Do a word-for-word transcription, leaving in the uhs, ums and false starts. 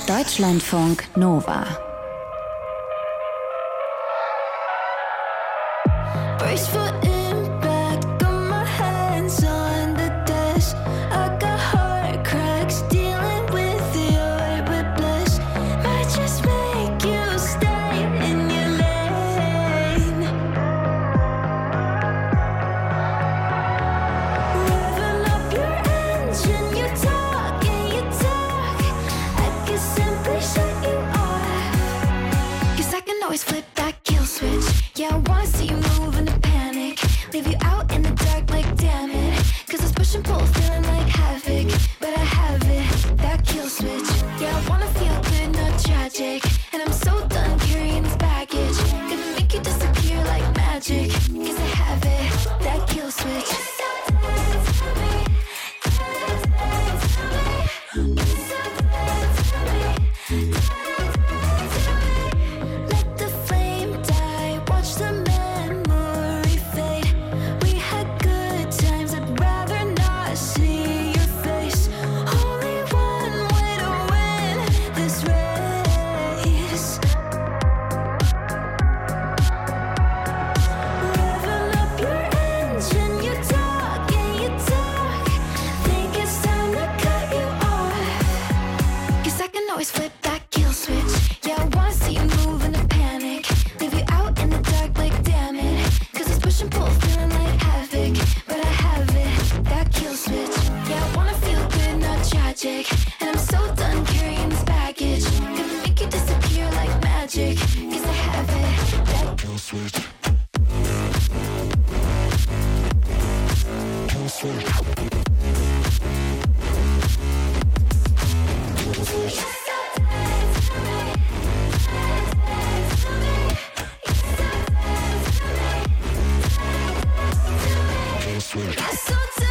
Deutschlandfunk Nova. Brace for impact, got my hands on the dash. I got heart cracks, dealing with your whiplash. Might just make you stay in your lane. Revving up your engine, you talk and you talk. I can simply shut you off, 'cause I can always flip that kill switch. Yeah, I wanna see you move in the panic, leave you out in the dark like damn it. 'Cause it's push and pull, feeling like havoc, but I have it, that kill switch. Yeah, I wanna feel good, not tragic. And I'm so done carrying this baggage, gonna make you disappear like magic. 'Cause I have it, that kill switch. Let the flame die, watch the memory fade. We had good times, I'd rather not see your face. Only one way to win this race. Revving up your engine, you talk and you talk. Think it's time to cut you off, 'cause I can always flip that kill switch. Yeah, I wanna see you move in a panic, leave you out in the dark like damn it. 'Cause it's push and pull, feeling like havoc, but I have it, that kill switch. Yeah, I wanna feel good, not tragic. And I'm so done carrying this baggage, gonna make you disappear like magic. 'Cause I have it, that kill switch. Kill switch. Kill switch. You're so